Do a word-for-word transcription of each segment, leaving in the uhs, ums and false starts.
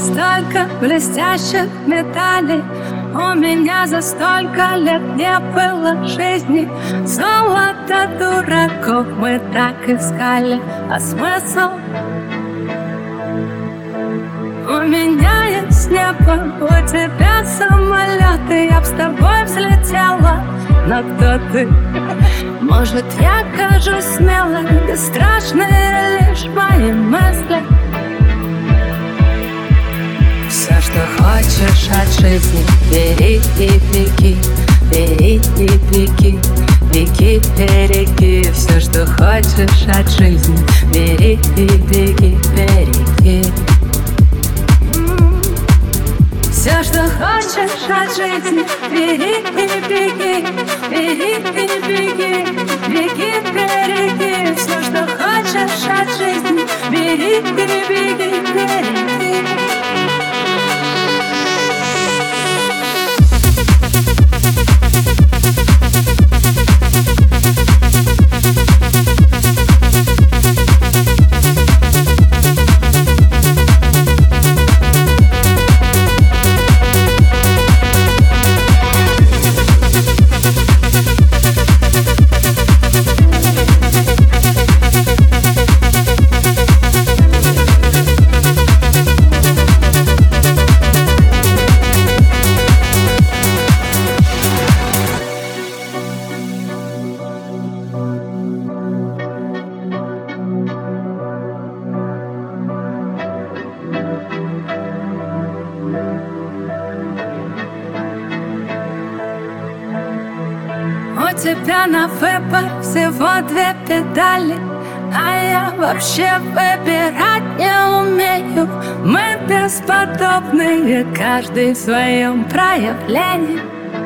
столько блестящих медалей. У меня за столько лет не было жизни. Золото дураков мы так искали, а смысл? У меня есть небо, у тебя самолеты. Я б с тобой взлетела, но кто ты? Может, я кажусь смелой, бесстрашные лишь мои мысли. Все, что хочешь от жизни, бери и беги, бери и беги, беги, береги. Все, что хочешь от жизни, бери и беги, береги. Все, что хочешь от жизни, бери и беги, бери и беги, беги, береги. Все, что хочешь от жизни, бери и беги, береги. У тебя на выбор всего две педали, а я вообще выбирать не умею. Мы бесподобные, каждый в своем проявлении.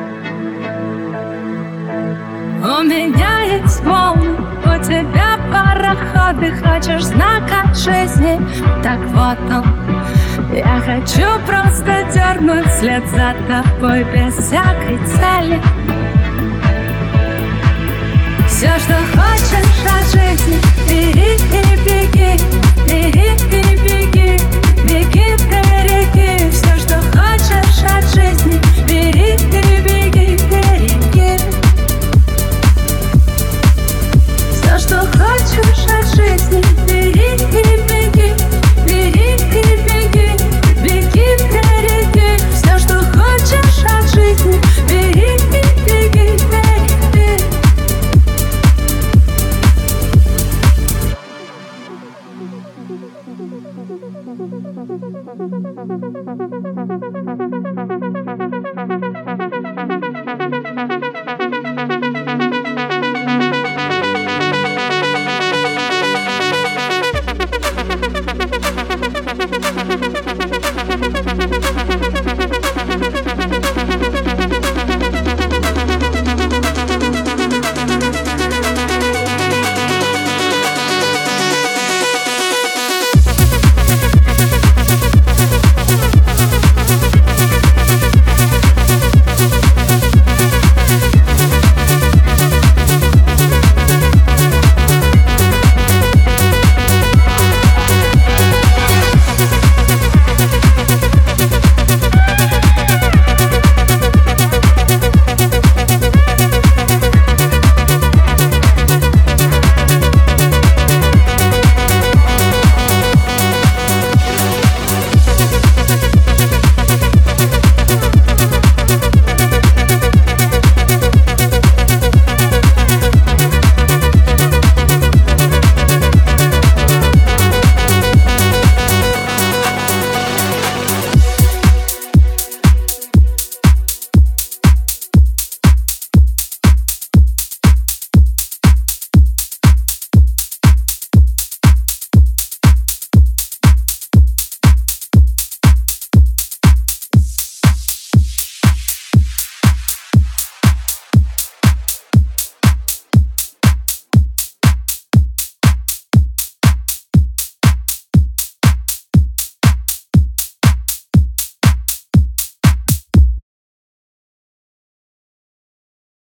У меня есть волны, у тебя пароходы. Хочешь знак от жизни? Так вот он. Я хочу просто дернуть вслед за тобой без всякой цели. Все, что хочешь от жизни, бери и беги, бери и беги, беги, береги. Все, что хочешь от жизни, бери и беги, береги. Все, что хочешь от жизни, бери и беги, бери и беги, беги, береги. Все, что хочешь от жизни, бери и беги, береги. Thank you.